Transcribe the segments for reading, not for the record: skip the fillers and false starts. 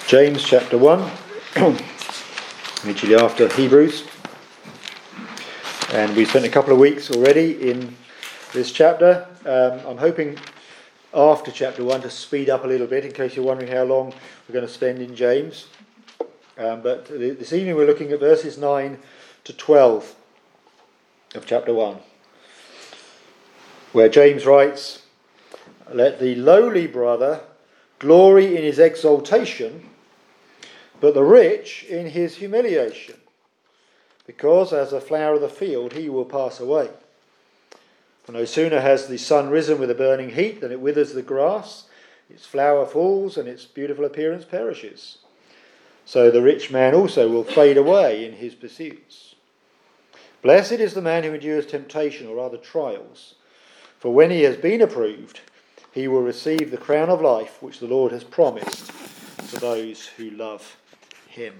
James chapter 1, immediately after Hebrews. And we spent a couple of weeks already in this chapter. I'm hoping after chapter 1 to speed up a little bit in case you're wondering how long we're going to spend in James. But this evening we're looking at verses 9 to 12 of chapter 1, where James writes, "Let the lowly brother glory in his exaltation, but the rich in his humiliation, because as a flower of the field he will pass away. For no sooner has the sun risen with a burning heat than it withers the grass, its flower falls, and its beautiful appearance perishes. So the rich man also will fade away in his pursuits. Blessed is the man who endures temptation, or rather trials, for when he has been approved, he will receive the crown of life which the Lord has promised to those who love him."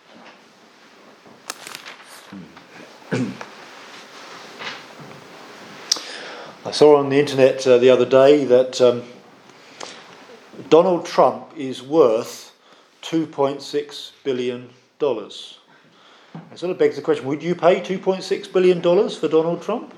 I saw on the internet the other day that Donald Trump is worth $2.6 billion. It sort of begs the question, would you pay $2.6 billion for Donald Trump?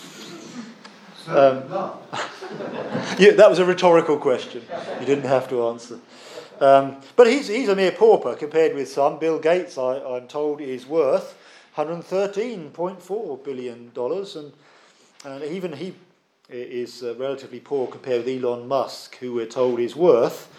Yeah, that was a rhetorical question. You didn't have to answer. But he's a mere pauper compared with some. Bill Gates, I'm told, is worth $113.4 billion. And even he is relatively poor compared with Elon Musk, who we're told is worth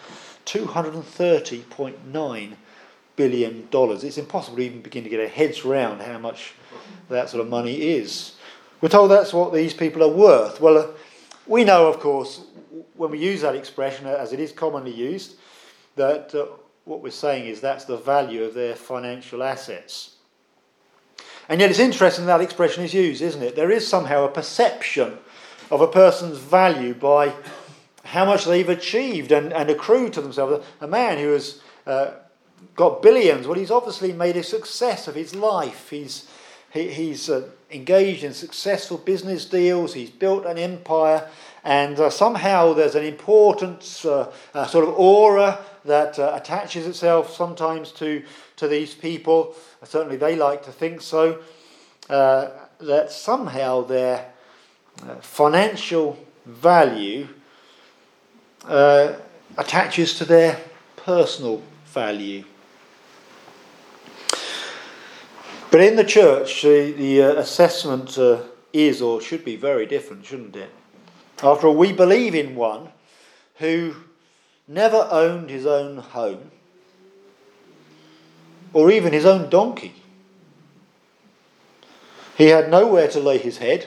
$230.9 billion. It's impossible to even begin to get our heads around how much that sort of money is. We're told that's what these people are worth. Well, we know, of course, when we use that expression, as it is commonly used, that what we're saying is that's the value of their financial assets. And yet it's interesting that expression is used, isn't it? There is somehow a perception of a person's value by how much they've achieved and accrued to themselves. A man who has got billions, well, he's obviously made a success of his life. He's engaged in successful business deals. He's built an empire, and somehow there's an important sort of aura that attaches itself sometimes to these people. Certainly they like to think so, that somehow their financial value attaches to their personal value. But in the church, the assessment is or should be very different, shouldn't it? After all, we believe in one who never owned his own home or even his own donkey. He had nowhere to lay his head.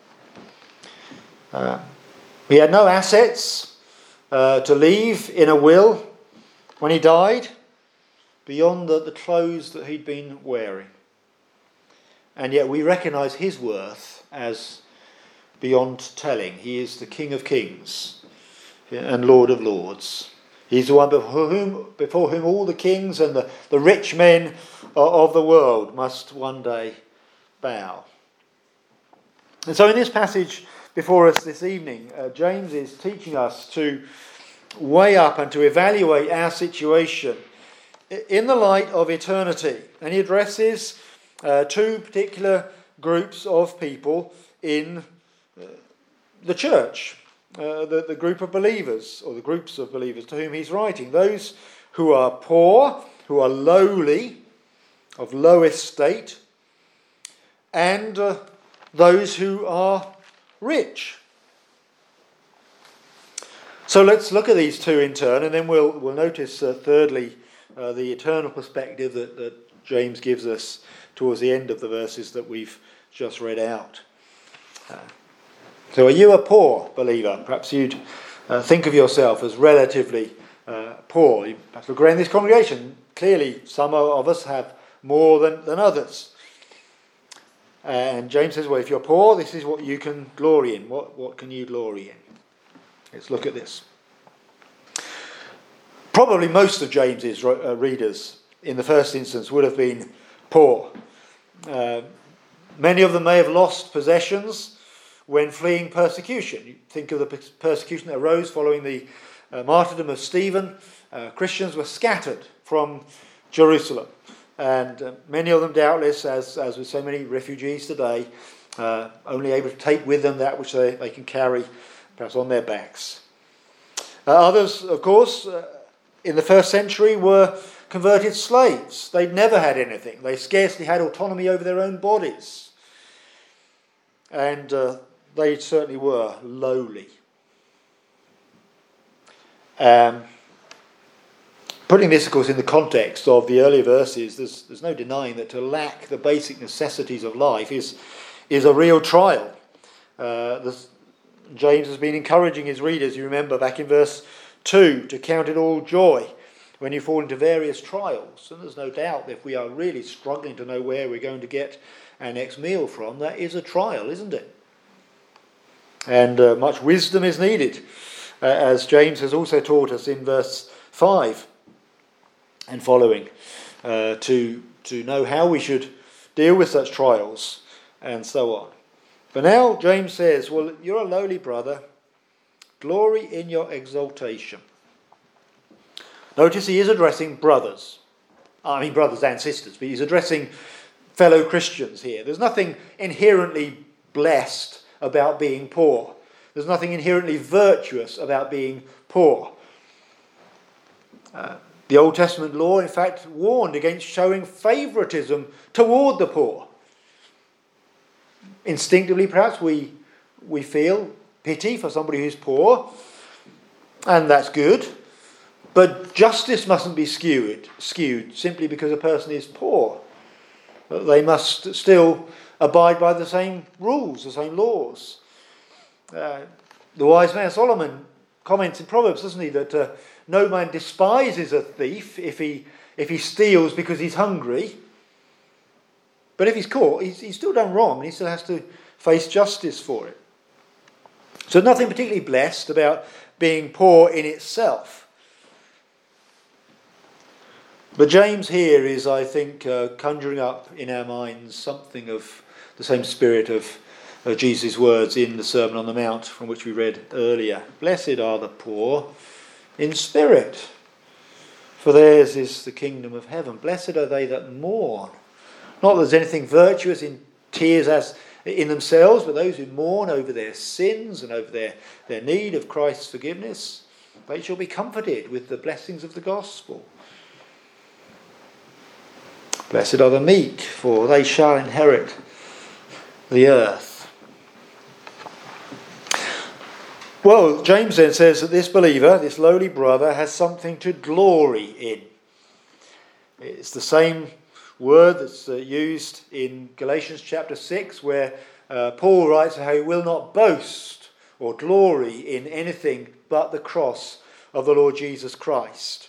He had no assets to leave in a will when he died beyond the clothes that he'd been wearing. And yet we recognise his worth as beyond telling. He is the King of Kings and Lord of Lords. He's the one before whom all the kings and the rich men of the world must one day bow. And so in this passage before us this evening, James is teaching us to weigh up and to evaluate our situation in the light of eternity. And he addresses two particular groups of people in the church, the group of believers, or the groups of believers to whom he's writing. Those who are poor, who are lowly, of low estate, and those who are rich. So let's look at these two in turn, and then we'll notice thirdly the eternal perspective that James gives us towards the end of the verses that we've just read out. So are you a poor believer? Perhaps you'd think of yourself as relatively poor. You perhaps look around this congregation. Clearly some of us have more than others. And James says, well, if you're poor, this is what you can glory in. What can you glory in? Let's look at this. Probably most of James's readers in the first instance would have been poor. Many of them may have lost possessions when fleeing persecution. You think of the persecution that arose following the martyrdom of Stephen. Christians were scattered from Jerusalem. And many of them, doubtless, as with so many refugees today, only able to take with them that which they can carry, perhaps on their backs. Others, of course, in the first century were converted slaves. They'd never had anything. They scarcely had autonomy over their own bodies. And they certainly were lowly. Putting this, of course, in the context of the earlier verses, there's no denying that to lack the basic necessities of life is a real trial. James has been encouraging his readers, you remember, back in verse 2, to count it all joy when you fall into various trials. And there's no doubt that if we are really struggling to know where we're going to get our next meal from, that is a trial, isn't it? And much wisdom is needed, as James has also taught us in verse 5 and following, to know how we should deal with such trials and so on. But now James says, well, you're a lowly brother, glory in your exaltation. Notice he is addressing brothers. I mean brothers and sisters, but he's addressing fellow Christians here. There's nothing inherently blessed about being poor. There's nothing inherently virtuous about being poor. The Old Testament law, in fact, warned against showing favouritism toward the poor. Instinctively, perhaps, we feel pity for somebody who's poor, and that's good. But justice mustn't be skewed simply because a person is poor. They must still abide by the same rules, the same laws. The wise man Solomon comments in Proverbs, doesn't he, that no man despises a thief if he steals because he's hungry. But if he's caught, he's still done wrong, and he still has to face justice for it. So nothing particularly blessed about being poor in itself. But James here is, I think, conjuring up in our minds something of the same spirit of Jesus' words in the Sermon on the Mount, from which we read earlier. Blessed are the poor in spirit, for theirs is the kingdom of heaven. Blessed are they that mourn. Not that there's anything virtuous in tears as in themselves, but those who mourn over their sins and over their need of Christ's forgiveness, they shall be comforted with the blessings of the gospel. Blessed are the meek, for they shall inherit the earth. Well, James then says that this believer, this lowly brother, has something to glory in. It's the same word that's used in Galatians chapter 6, where Paul writes how he will not boast or glory in anything but the cross of the Lord Jesus Christ.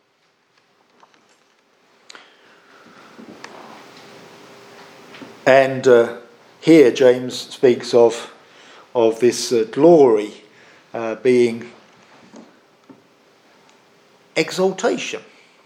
And here James speaks of this glory being exaltation.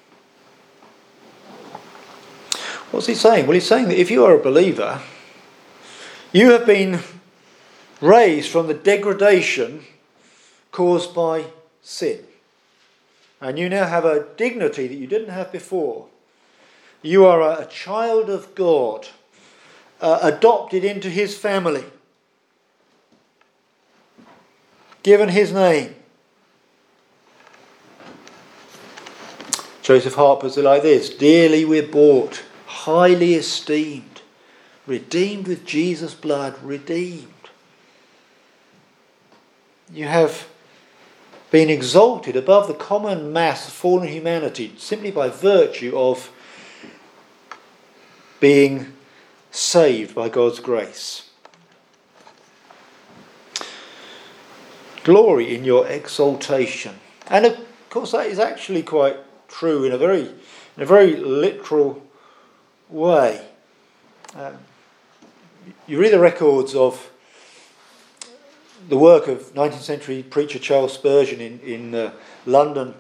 What's he saying? Well, he's saying that if you are a believer, you have been raised from the degradation caused by sin. And you now have a dignity that you didn't have before. You are a child of God, adopted into his family, given his name. Joseph Hart puts it like this: dearly we're bought, highly esteemed, redeemed with Jesus' blood, redeemed. You have been exalted above the common mass of fallen humanity simply by virtue of being saved by God's grace. Glory in your exaltation. And of course that is actually quite true in a very literal way. You read the records of the work of 19th century preacher Charles Spurgeon in London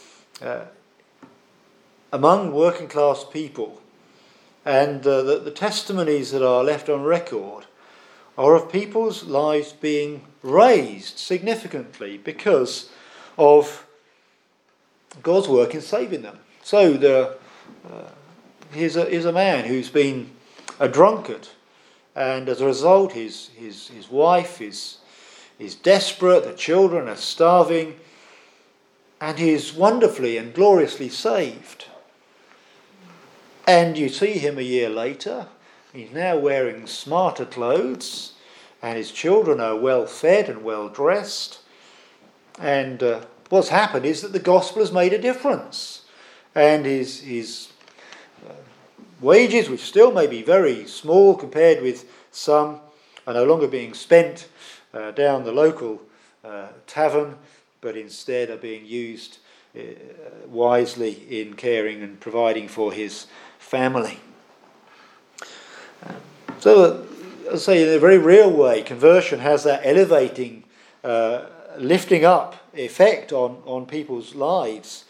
among working class people, and the testimonies that are left on record are of people's lives being raised significantly because of God's work in saving them. So here's a man who's been a drunkard, and as a result his wife is desperate, the children are starving, and he is wonderfully and gloriously saved. And you see him a year later, he's now wearing smarter clothes, and his children are well fed and well dressed. And what's happened is that the gospel has made a difference. And his wages, which still may be very small compared with some, are no longer being spent down the local tavern, but instead are being used wisely in caring and providing for his family. So, as I say, in a very real way, conversion has that elevating, lifting up effect on people's lives.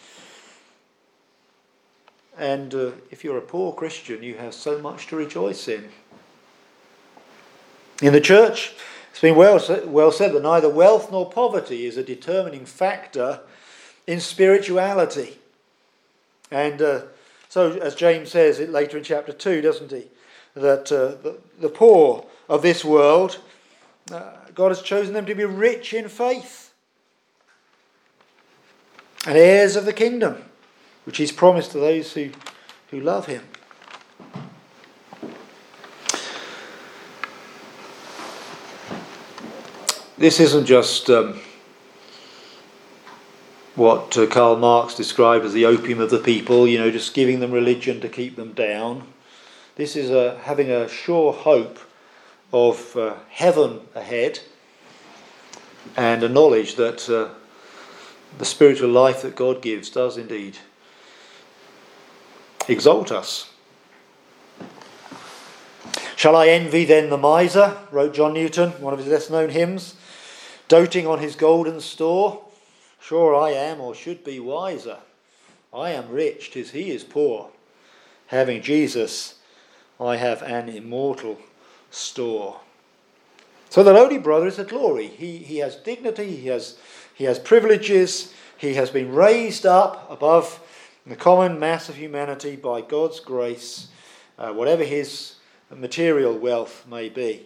And if you're a poor Christian, you have so much to rejoice in. In the church, it's been well said that neither wealth nor poverty is a determining factor in spirituality. And so, as James says it later in chapter 2, doesn't he? That the poor of this world, God has chosen them to be rich in faith and heirs of the kingdom, which he's promised to those who love him. This isn't just what Karl Marx described as the opium of the people, just giving them religion to keep them down. This is having a sure hope of heaven ahead, and a knowledge that the spiritual life that God gives does indeed exalt us. Shall I envy then the miser, wrote John Newton, one of his less known hymns, doting on his golden store? Sure I am, or should be, wiser. I am rich, 'tis he is poor. Having Jesus, I have an immortal store. So the lowly brother is a glory. He has dignity, he has privileges, he has been raised up above the common mass of humanity by God's grace, whatever his material wealth may be.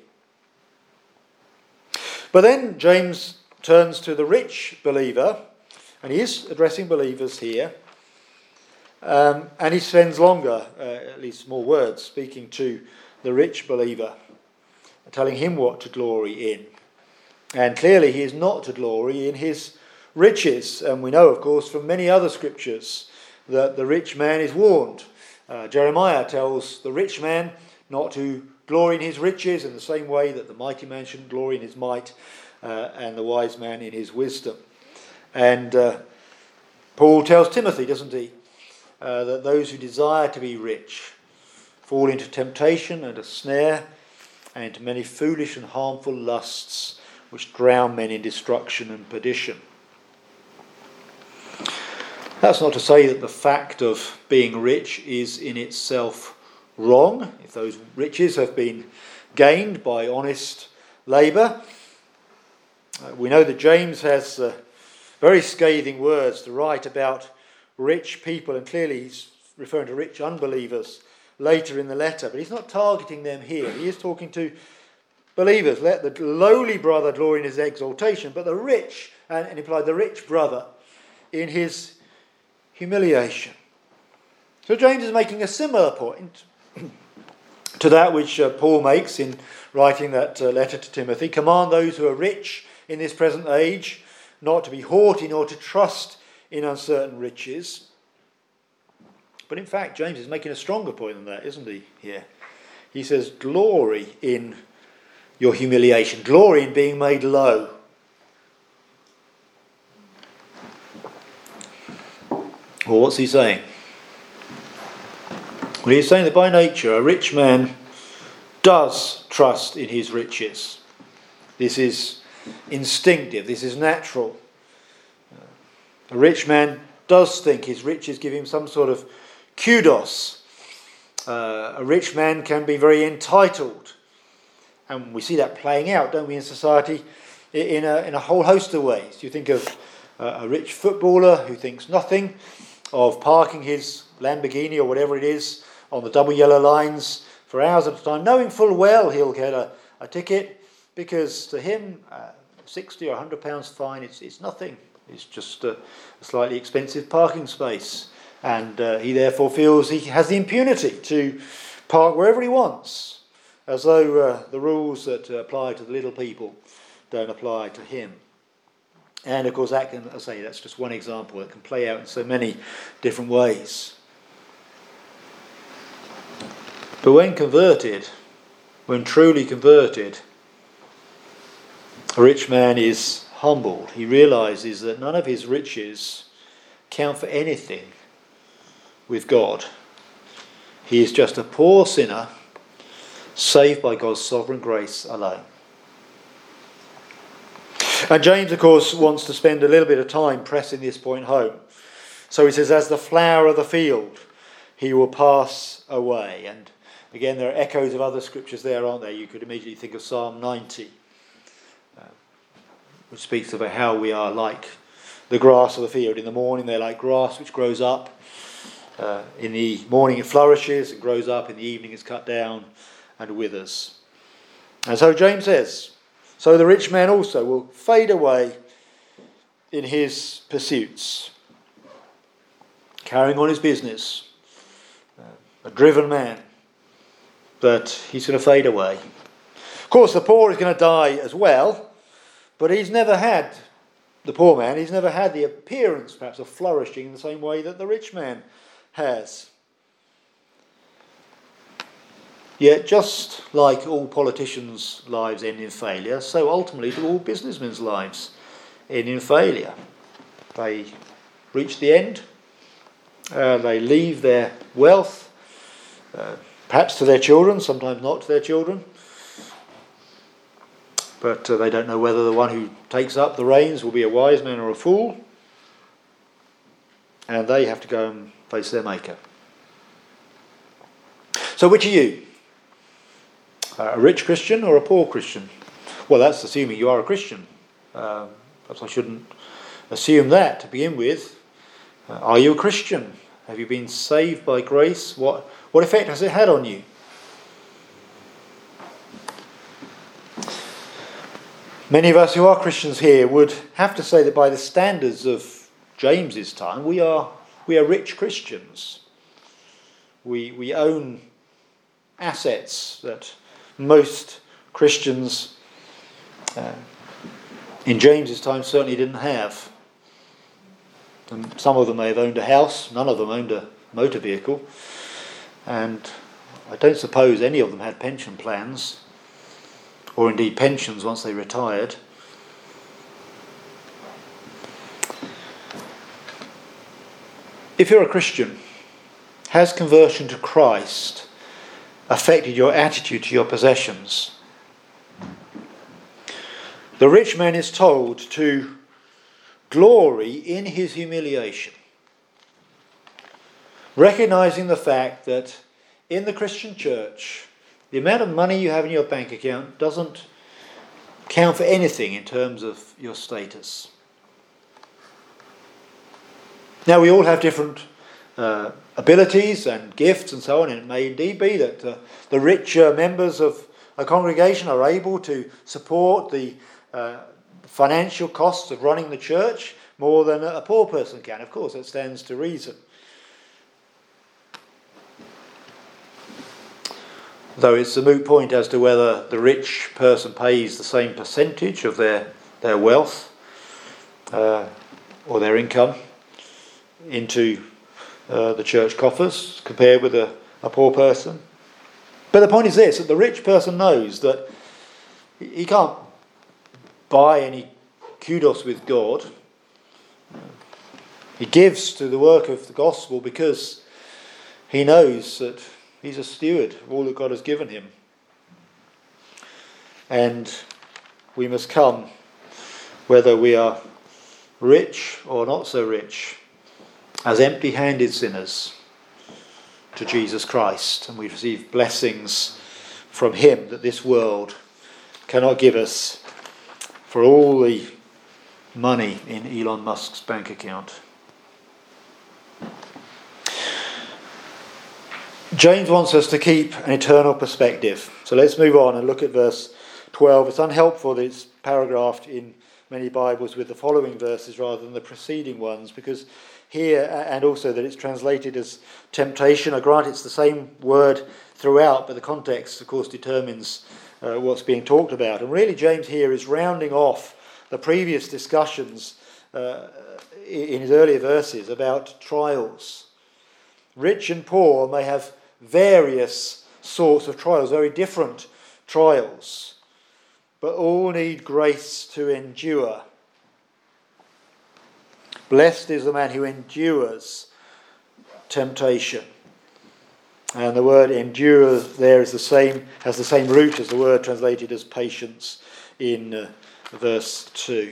But then James turns to the rich believer, and he is addressing believers here, and he spends longer, at least more words, speaking to the rich believer, telling him what to glory in. And clearly he is not to glory in his riches, and we know, of course, from many other scriptures that the rich man is warned. Jeremiah tells the rich man not to glory in his riches in the same way that the mighty man shouldn't glory in his might, and the wise man in his wisdom. And Paul tells Timothy, doesn't he, that those who desire to be rich fall into temptation and a snare, and into many foolish and harmful lusts which drown men in destruction and perdition. That's not to say that the fact of being rich is in itself wrong, if those riches have been gained by honest labour. We know that James has very scathing words to write about rich people, and clearly he's referring to rich unbelievers later in the letter, but he's not targeting them here. He is talking to believers. Let the lowly brother glory in his exaltation, but the rich, and implied the rich brother, in his humiliation. So James is making a similar point to that which Paul makes in writing that letter to Timothy. Command those who are rich in this present age not to be haughty nor to trust in uncertain riches. But in fact, James is making a stronger point than that, isn't he, here? He says, glory in your humiliation, glory in being made low. Well, what's he saying? Well, he's saying that by nature a rich man does trust in his riches. This is instinctive, this is natural. A rich man does think his riches give him some sort of kudos. A rich man can be very entitled. And we see that playing out, don't we, in society in a whole host of ways. You think of a rich footballer who thinks nothing of parking his Lamborghini or whatever it is on the double yellow lines for hours at a time, knowing full well he'll get a ticket, because to him, 60 or £100 fine, it's nothing. It's just a slightly expensive parking space. And he therefore feels he has the impunity to park wherever he wants, as though the rules that apply to the little people don't apply to him. And of course that can, I say, that's just one example. It can play out in so many different ways. But when converted, when truly converted, a rich man is humbled. He realises that none of his riches count for anything with God. He is just a poor sinner, saved by God's sovereign grace alone. And James, of course, wants to spend a little bit of time pressing this point home. So he says, as the flower of the field, he will pass away. And again, there are echoes of other scriptures there, aren't there? You could immediately think of Psalm 90, which speaks about how we are like the grass of the field. In the morning they're like grass which grows up. In the morning it flourishes and grows up. In the evening it's cut down and withers. And so James says, so the rich man also will fade away in his pursuits, carrying on his business, a driven man, but he's going to fade away. Of course, the poor is going to die as well, but he's never had, the poor man, he's never had the appearance perhaps of flourishing in the same way that the rich man has. Yet, just like all politicians' lives end in failure, so ultimately do all businessmen's lives end in failure. They reach the end, they leave their wealth, perhaps to their children, sometimes not to their children, but they don't know whether the one who takes up the reins will be a wise man or a fool, and they have to go and face their maker. So which are you? A rich Christian or a poor Christian? Well, that's assuming you are a Christian. Perhaps I shouldn't assume that to begin with. Are you a Christian? Have you been saved by grace? What effect has it had on you? Many of us who are Christians here would have to say that by the standards of James's time, we are rich Christians. We own assets that most Christians in James's time certainly didn't have. And some of them may have owned a house, none of them owned a motor vehicle, and I don't suppose any of them had pension plans, or indeed pensions once they retired. If you're a Christian, has conversion to Christ affected your attitude to your possessions? The rich man is told to glory in his humiliation, recognizing the fact that in the Christian church, the amount of money you have in your bank account doesn't count for anything in terms of your status. Now, we all have different abilities and gifts and so on, and it may indeed be that the richer members of a congregation are able to support the financial costs of running the church more than a poor person can. Of course, that stands to reason. Though it's a moot point as to whether the rich person pays the same percentage of their wealth or their income into the church coffers compared with a poor person. But the point is this, that the rich person knows that he can't buy any kudos with God. He gives to the work of the gospel because he knows that he's a steward of all that God has given him. And we must come, whether we are rich or not so rich, as empty-handed sinners to Jesus Christ, and we receive blessings from him that this world cannot give us for all the money in Elon Musk's bank account. James wants us to keep an eternal perspective. So let's move on and look at verse 12. It's unhelpful that it's paragraphed in many Bibles with the following verses rather than the preceding ones, because here, and also that it's translated as temptation. I grant it's the same word throughout, but the context, of course, determines what's being talked about. And really, James here is rounding off the previous discussions in his earlier verses about trials. Rich and poor may have various sorts of trials, very different trials, but all need grace to endure. Blessed is the man who endures temptation. And the word endure there is has the same root as the word translated as patience in verse 3.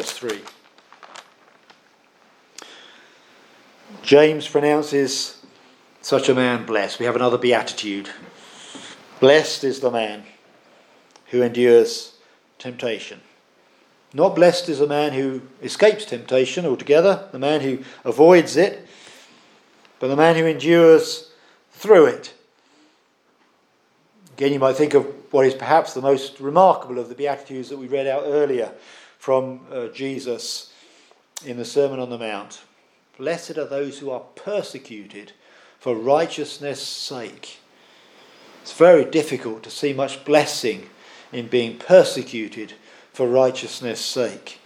James pronounces such a man blessed. We have another beatitude. Blessed is the man who endures temptation. Not blessed is the man who escapes temptation altogether, the man who avoids it, but the man who endures through it. Again, you might think of what is perhaps the most remarkable of the Beatitudes that we read out earlier from Jesus in the Sermon on the Mount. Blessed are those who are persecuted for righteousness' sake. It's very difficult to see much blessing in being persecuted for righteousness' sake.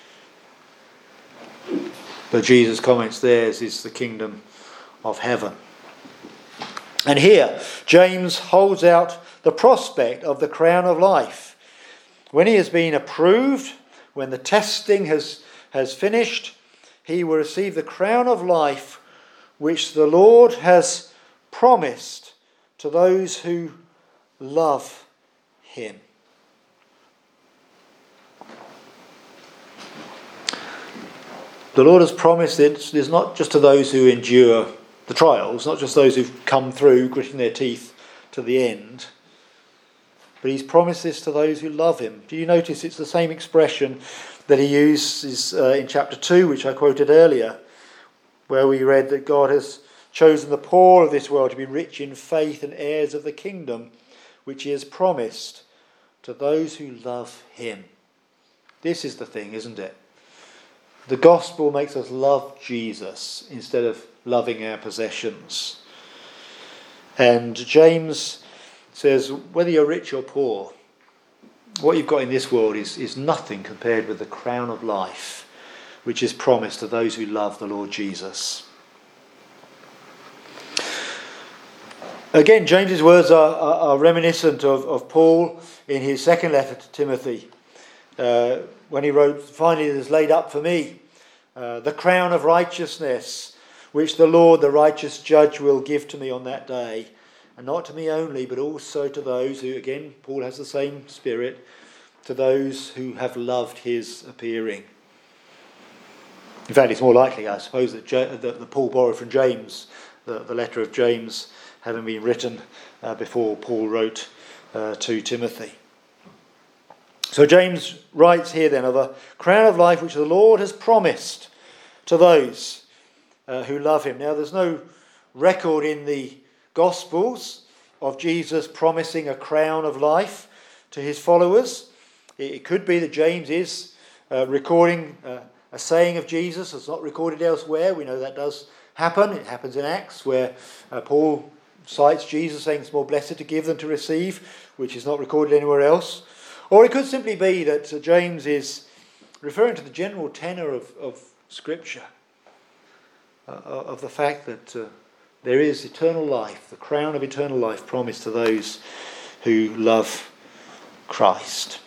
But Jesus comments theirs is the kingdom of heaven. And here, James holds out the prospect of the crown of life. When he has been approved, when the testing has finished, he will receive the crown of life which the Lord has promised to those who love him. The Lord has promised it is not just to those who endure the trials, not just those who've come through gritting their teeth to the end, but he's promised this to those who love him. Do you notice it's the same expression that he uses in chapter 2, which I quoted earlier, where we read that God has chosen the poor of this world to be rich in faith and heirs of the kingdom, which he has promised to those who love him. This is the thing, isn't it? The gospel makes us love Jesus instead of loving our possessions. And James says, whether you're rich or poor, what you've got in this world is nothing compared with the crown of life, which is promised to those who love the Lord Jesus. Again, James's words are reminiscent of Paul in his second letter to Timothy, when he wrote, finally it is laid up for me, the crown of righteousness, which the Lord, the righteous judge, will give to me on that day. And not to me only, but also to those who, again, Paul has the same spirit, to those who have loved his appearing. In fact, it's more likely, I suppose, that Paul borrowed from James, the letter of James having been written before Paul wrote to Timothy. So James writes here then of a crown of life which the Lord has promised to those who love him. Now, there's no record in the Gospels of Jesus promising a crown of life to his followers. It could be that James is recording a saying of Jesus that's not recorded elsewhere. We know that does happen. It happens in Acts, where Paul cites Jesus saying it's more blessed to give than to receive, which is not recorded anywhere else. Or it could simply be that James is referring to the general tenor of Scripture, of the fact that there is eternal life, the crown of eternal life promised to those who love Christ.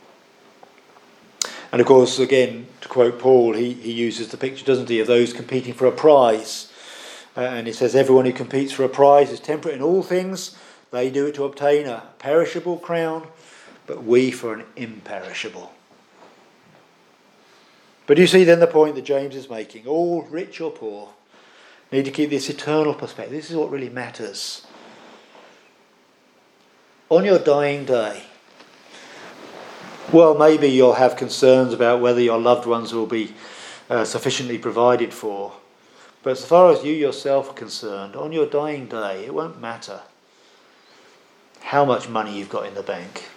And of course, again, to quote Paul, he uses the picture, doesn't he, of those competing for a prize. And he says, everyone who competes for a prize is temperate in all things. They do it to obtain a perishable crown, but we for an imperishable. But you see then the point that James is making. All, rich or poor, need to keep this eternal perspective. This is what really matters. On your dying day, well, maybe you'll have concerns about whether your loved ones will be sufficiently provided for. But as far as you yourself are concerned, on your dying day, it won't matter how much money you've got in the bank.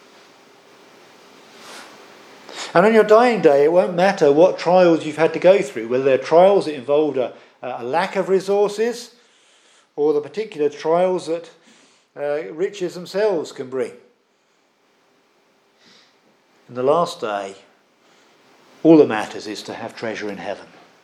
And on your dying day, it won't matter what trials you've had to go through, whether they're trials that involved a lack of resources or the particular trials that riches themselves can bring. In the last day, all that matters is to have treasure in heaven.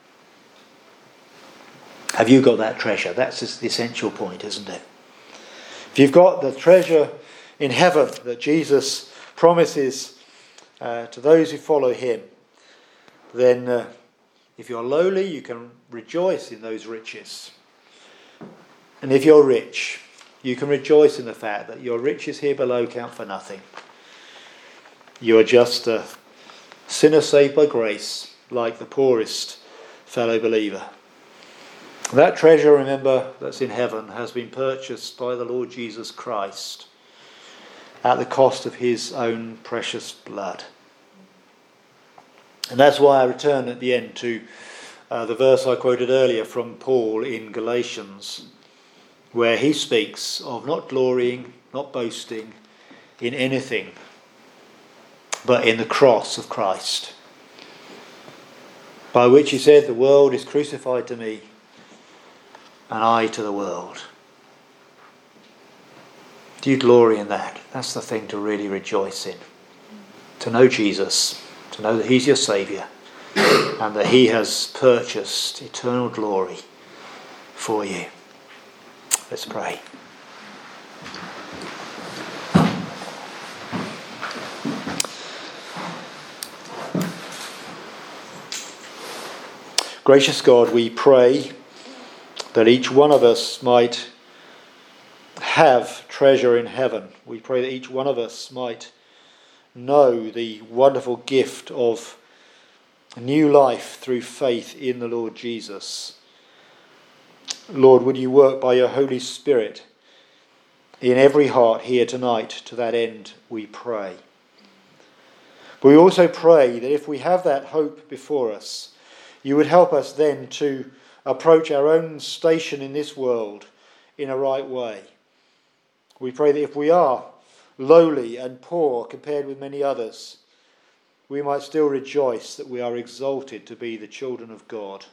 Have you got that treasure? That's the essential point, isn't it? If you've got the treasure in heaven that Jesus promises to those who follow him, then if you're lowly, you can rejoice in those riches. And if you're rich, you can rejoice in the fact that your riches here below count for nothing. You are just a sinner saved by grace, like the poorest fellow believer. That treasure, remember, that's in heaven has been purchased by the Lord Jesus Christ at the cost of his own precious blood. And that's why I return at the end to the verse I quoted earlier from Paul in Galatians, where he speaks of not glorying, not boasting in anything, but in the cross of Christ, by which he said, the world is crucified to me, and I to the world. Do you glory in that? That's the thing to really rejoice in. To know Jesus, to know that he's your Saviour, and that he has purchased eternal glory for you. Let's pray. Gracious God, we pray that each one of us might have treasure in heaven. We pray that each one of us might know the wonderful gift of new life through faith in the Lord Jesus. Lord, would you work by your Holy Spirit in every heart here tonight? To that end we pray. But we also pray that if we have that hope before us, you would help us then to approach our own station in this world in a right way. We pray that if we are lowly and poor compared with many others, we might still rejoice that we are exalted to be the children of God.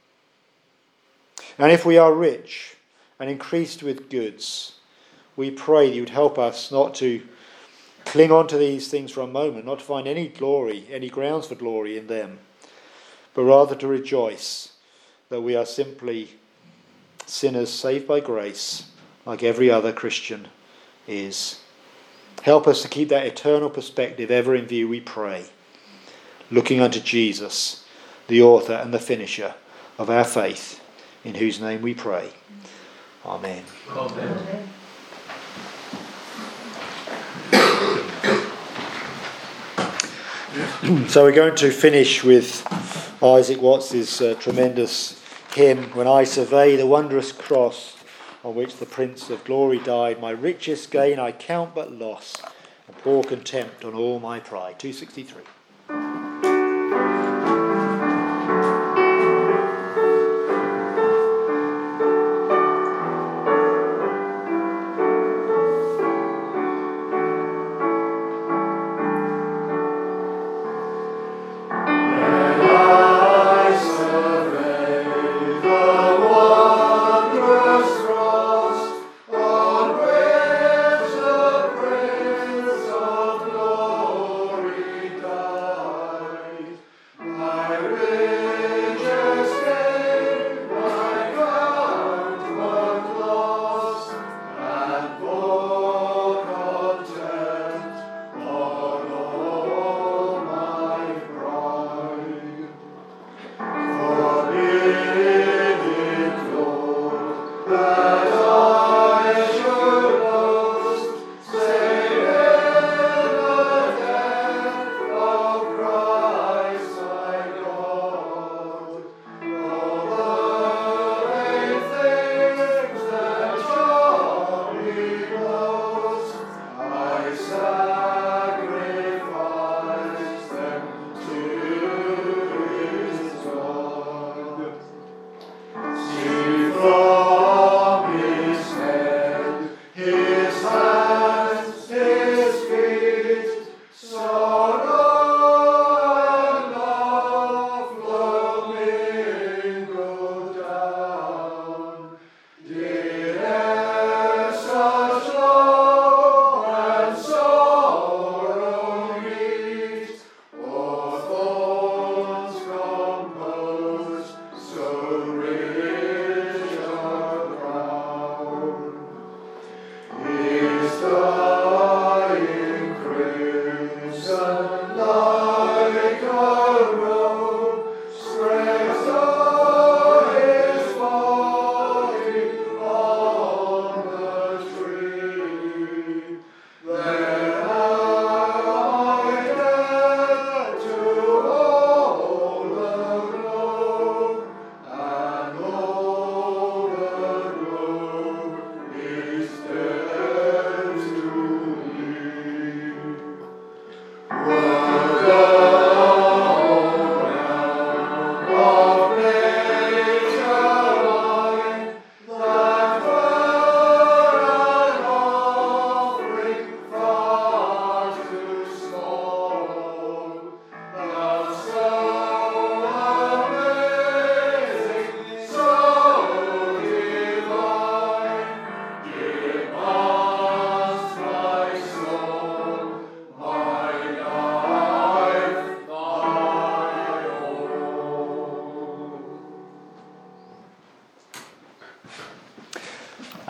And if we are rich and increased with goods, we pray that you would help us not to cling on to these things for a moment, not to find any glory, any grounds for glory in them, but rather to rejoice that we are simply sinners saved by grace, like every other Christian is. Help us to keep that eternal perspective ever in view, we pray, looking unto Jesus, the author and the finisher of our faith, in whose name we pray. Amen. Amen. So we're going to finish with Isaac Watts's tremendous hymn, When I Survey the Wondrous Cross on which the Prince of Glory died, my richest gain I count but loss, and pour contempt on all my pride. 263.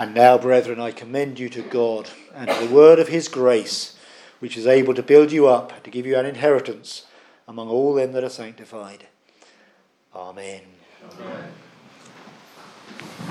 And now, brethren, I commend you to God and to the word of his grace, which is able to build you up, to give you an inheritance among all them that are sanctified. Amen. Amen.